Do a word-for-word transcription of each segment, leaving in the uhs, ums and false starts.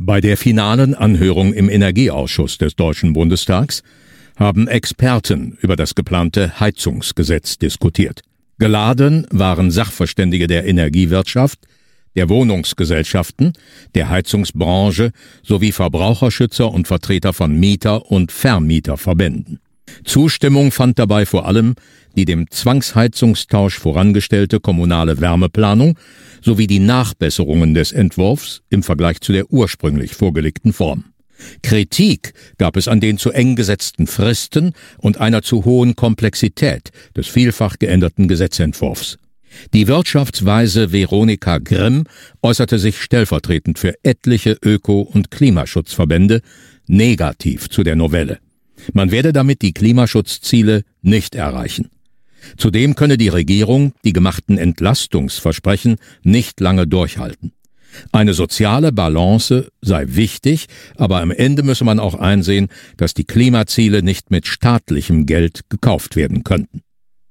Bei der finalen Anhörung im Energieausschuss des Deutschen Bundestags haben Experten über das geplante Heizungsgesetz diskutiert. Geladen waren Sachverständige der Energiewirtschaft, der Wohnungsgesellschaften, der Heizungsbranche sowie Verbraucherschützer und Vertreter von Mieter- und Vermieterverbänden. Zustimmung fand dabei vor allem die dem Zwangsheizungstausch vorangestellte kommunale Wärmeplanung sowie die Nachbesserungen des Entwurfs im Vergleich zu der ursprünglich vorgelegten Form. Kritik gab es an den zu eng gesetzten Fristen und einer zu hohen Komplexität des vielfach geänderten Gesetzentwurfs. Die Wirtschaftsweise Veronika Grimm äußerte sich stellvertretend für etliche Öko- und Klimaschutzverbände negativ zu der Novelle. Man werde damit die Klimaschutzziele nicht erreichen. Zudem könne die Regierung die gemachten Entlastungsversprechen nicht lange durchhalten. Eine soziale Balance sei wichtig, aber am Ende müsse man auch einsehen, dass die Klimaziele nicht mit staatlichem Geld gekauft werden könnten.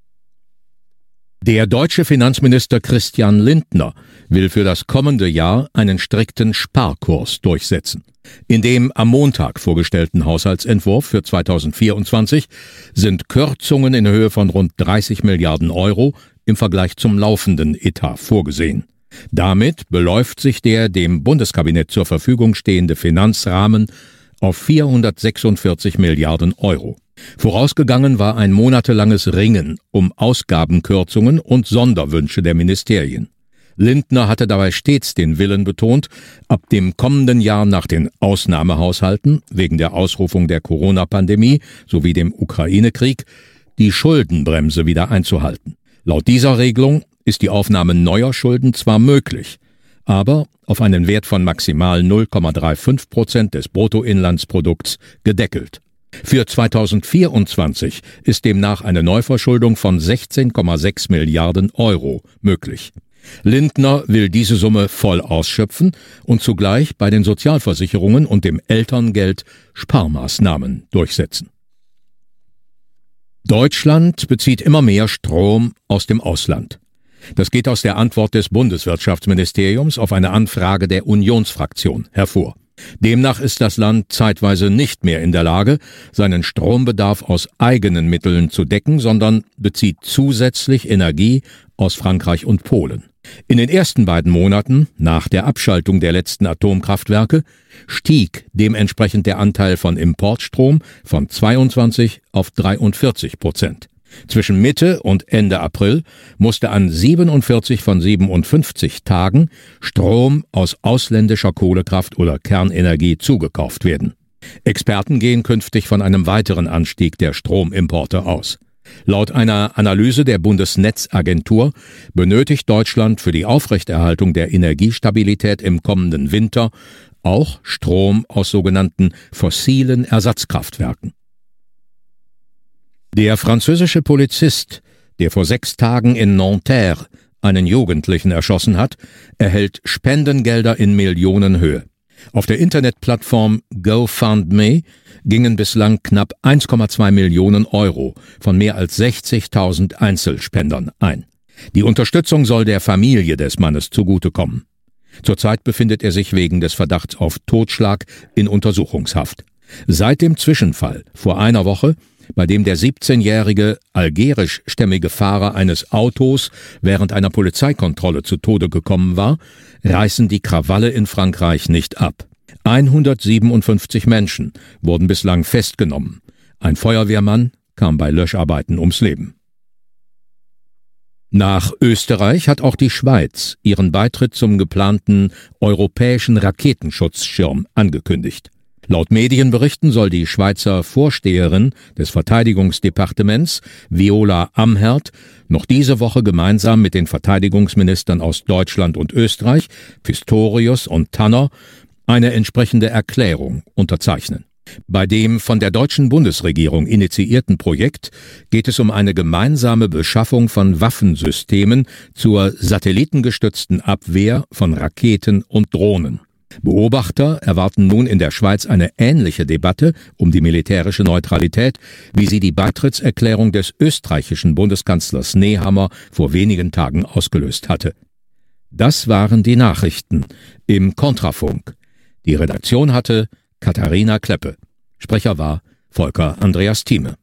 Der deutsche Finanzminister Christian Lindner will für das kommende Jahr einen strikten Sparkurs durchsetzen. In dem am Montag vorgestellten Haushaltsentwurf für zweitausendvierundzwanzig sind Kürzungen in Höhe von rund dreißig Milliarden Euro im Vergleich zum laufenden Etat vorgesehen. Damit beläuft sich der dem Bundeskabinett zur Verfügung stehende Finanzrahmen auf vierhundertsechsundvierzig Milliarden Euro. Vorausgegangen war ein monatelanges Ringen um Ausgabenkürzungen und Sonderwünsche der Ministerien. Lindner hatte dabei stets den Willen betont, ab dem kommenden Jahr nach den Ausnahmehaushalten wegen der Ausrufung der Corona-Pandemie sowie dem Ukraine-Krieg die Schuldenbremse wieder einzuhalten. Laut dieser Regelung ist die Aufnahme neuer Schulden zwar möglich, aber auf einen Wert von maximal null Komma fünfunddreißig Prozent des Bruttoinlandsprodukts gedeckelt. Für zweitausendvierundzwanzig ist demnach eine Neuverschuldung von sechzehn Komma sechs Milliarden Euro möglich. Lindner will diese Summe voll ausschöpfen und zugleich bei den Sozialversicherungen und dem Elterngeld Sparmaßnahmen durchsetzen. Deutschland bezieht immer mehr Strom aus dem Ausland. Das geht aus der Antwort des Bundeswirtschaftsministeriums auf eine Anfrage der Unionsfraktion hervor. Demnach ist das Land zeitweise nicht mehr in der Lage, seinen Strombedarf aus eigenen Mitteln zu decken, sondern bezieht zusätzlich Energie aus Frankreich und Polen. In den ersten beiden Monaten nach der Abschaltung der letzten Atomkraftwerke stieg dementsprechend der Anteil von Importstrom von zweiundzwanzig auf dreiundvierzig Prozent. Zwischen Mitte und Ende April musste an siebenundvierzig von siebenundfünfzig Tagen Strom aus ausländischer Kohlekraft oder Kernenergie zugekauft werden. Experten gehen künftig von einem weiteren Anstieg der Stromimporte aus. Laut einer Analyse der Bundesnetzagentur benötigt Deutschland für die Aufrechterhaltung der Energiestabilität im kommenden Winter auch Strom aus sogenannten fossilen Ersatzkraftwerken. Der französische Polizist, der vor sechs Tagen in Nanterre einen Jugendlichen erschossen hat, erhält Spendengelder in Millionenhöhe. Auf der Internetplattform GoFundMe gingen bislang knapp eins Komma zwei Millionen Euro von mehr als sechzigtausend Einzelspendern ein. Die Unterstützung soll der Familie des Mannes zugutekommen. Zurzeit befindet er sich wegen des Verdachts auf Totschlag in Untersuchungshaft. Seit dem Zwischenfall vor einer Woche, bei dem der siebzehnjährige algerischstämmige Fahrer eines Autos während einer Polizeikontrolle zu Tode gekommen war, reißen die Krawalle in Frankreich nicht ab. hundertsiebenundfünfzig Menschen wurden bislang festgenommen. Ein Feuerwehrmann kam bei Löscharbeiten ums Leben. Nach Österreich hat auch die Schweiz ihren Beitritt zum geplanten europäischen Raketenschutzschirm angekündigt. Laut Medienberichten soll die Schweizer Vorsteherin des Verteidigungsdepartements, Viola Amherd, noch diese Woche gemeinsam mit den Verteidigungsministern aus Deutschland und Österreich, Pistorius und Tanner, eine entsprechende Erklärung unterzeichnen. Bei dem von der deutschen Bundesregierung initiierten Projekt geht es um eine gemeinsame Beschaffung von Waffensystemen zur satellitengestützten Abwehr von Raketen und Drohnen. Beobachter erwarten nun in der Schweiz eine ähnliche Debatte um die militärische Neutralität, wie sie die Beitrittserklärung des österreichischen Bundeskanzlers Nehammer vor wenigen Tagen ausgelöst hatte. Das waren die Nachrichten im Kontrafunk. Die Redaktion hatte Katharina Kleppe. Sprecher war Volker Andreas Thieme.